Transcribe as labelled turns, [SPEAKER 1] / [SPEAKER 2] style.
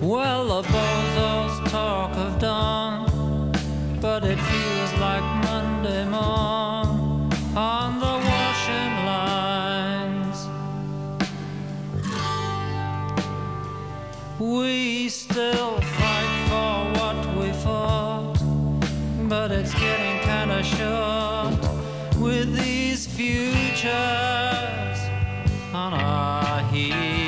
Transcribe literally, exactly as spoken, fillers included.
[SPEAKER 1] Well, the bozos talk of dawn, but it feels like Monday morn on the washing lines. We still fight for what we fought, but it's getting kinda short with these futures on our heels.